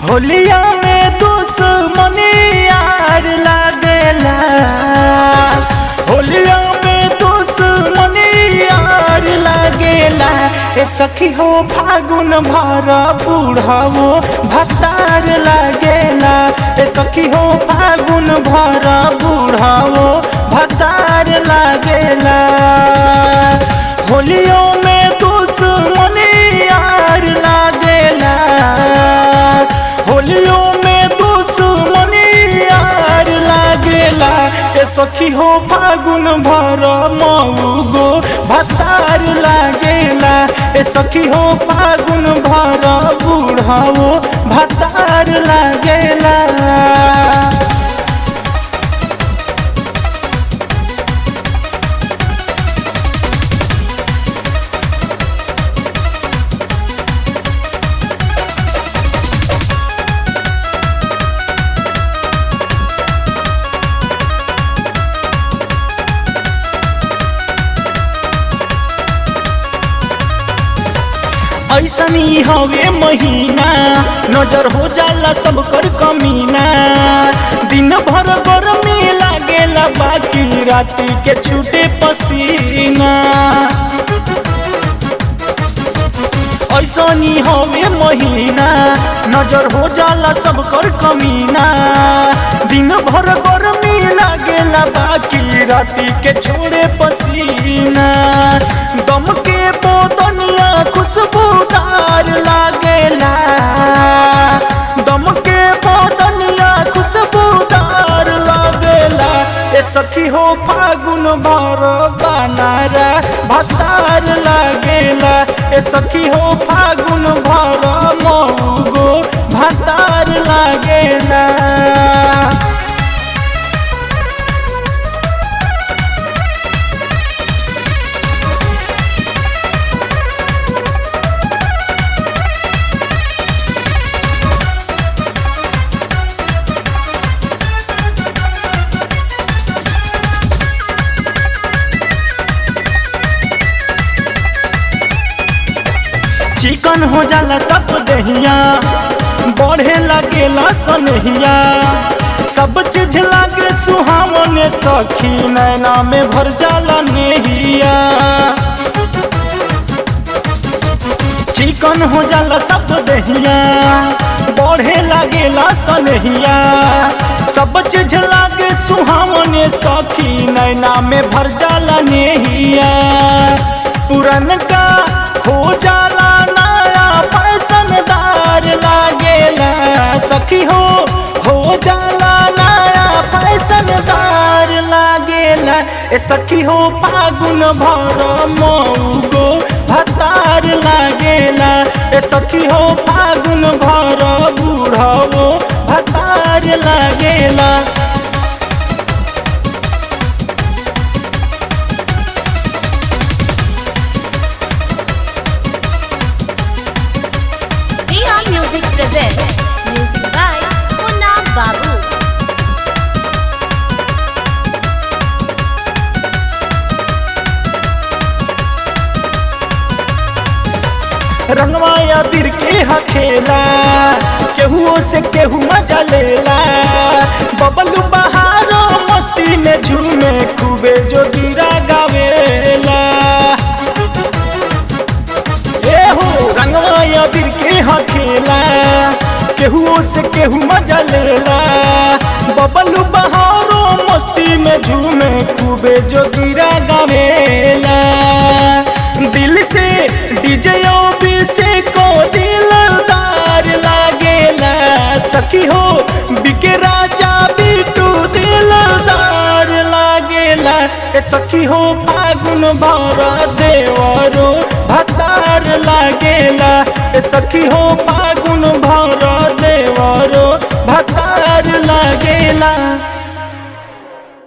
होलिया में दुश्मनी यार लागेला, होलिया में दुश्मनी यार लागेला। ए सखी हो फागुन भर बूढ़ाओ भतार लागेला, ए सखी हो फागुन भर बूढ़ाओ भतार लागेला। होलियों में दुश्मनी यार लागेला, होलियों में दुश्मनी यार लागेला। ए सखी हो फागुन भर मऊगो भतार लागेला, ए सखी हो फागुन भर बूढ़ाओ भतार लागेला। ऐसनी हवे महीना नजर हो जाला सब कर कमीना, दिन भर गरमी लागेला बाकी राती के छूटे पसीना। ऐसनी हवे महीना नजर हो जाला सब कर कमीना, दिन भर गरमी लागेला बाकी राती के छोड़े पसीना। दम के बोतनिया खुशबूदार लागेला, दम के बोतनिया खुशबूदार लागेला। ए सखी हो फागुन भर बनारा भतार लागेला, ए सखी हो फागुन भर मऊगो भतार लागेला। चिकन हो जाला सब दहिया, बढ़े लगेला सनहिया, सब चीज लागे सुहावने सखी नैना में भर जाला नेहिया। चिकन हो जाला सब दहिया, बढ़े लगेला सनहिया, सब चीज लागे सुहावने सखी नैना में भर जाला नेहिया। पुरनका हो जाला नया फैशनदार लागेला, सखी हो जाला नया फैशनदार लागेला। ए सखी हो फागुन भर मऊगो भतार लागेला, ए सखी हो फागुन भर बूढ़ाओ भतार लागेला। Music presents music by Munna Babu. रंगवा अबीर के हखेला, केहुओ से केहू मजा लेला, बबलू बहारो मस्ती में झूमे खूबे जो गिरा गावेला। रंगवा अबीर के हखेला, केहुओ से केहू मजा लेला, बबलू बहारो मस्ती में झूमे खूबे जो गिरा गावेला। दिल से डीजे से को दिलदार लागेला, सखी हो बिके राजा बिटू दिलदार लागेला। ए सखी हो फागुन भर देवरो भतार लागेला, ए सखी हो फागुन भर देवरो भतार लागेला।